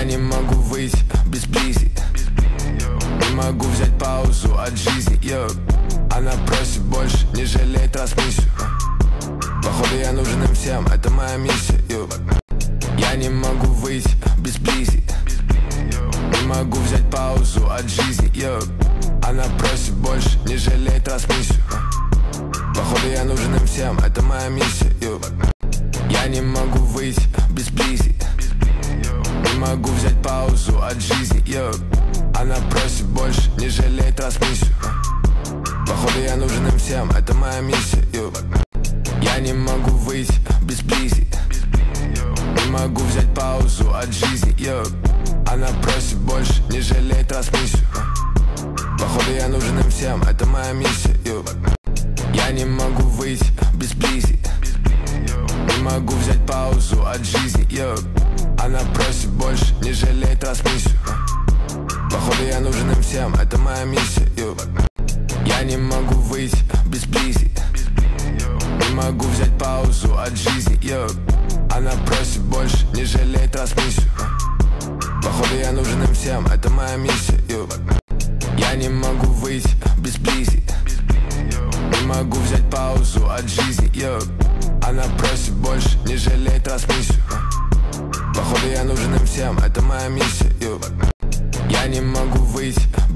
Я не могу выйти без близи, не могу взять паузу от жизни, Она просит больше, не жалеет трансмиссию. Походу я нужен им всем, это моя миссия, Я не могу выйти без близи, не могу взять паузу от жизни, Она просит больше, не жалеет трансмиссию. Походу я нужен им всем, это моя миссия, Я не могу выйти без близи, не могу взять паузу от жизни, Она просит больше, не жалеет трансмиссию. Походу я нужен им всем, это моя миссия, Я не могу выйти без близи, не могу взять паузу от жизни, Она просит больше, не жалеет трансмиссию. Походу я нужен им всем, это моя миссия, Я не могу выйти без близи, не могу взять паузу от жизни, Она просит больше, не жалеет трансмиссию. Походу я нужен им всем, это моя миссия, Я не могу выйти без близи, не могу взять паузу от жизни, Она просит больше, не жалеет трансмиссию. Походу я нужен им всем, это моя миссия, Я не могу выйти без близи, не могу взять паузу от жизни, Она просит больше, не жалеет трансмиссию. Походу я нужен им всем, это моя миссия, Я не могу выйти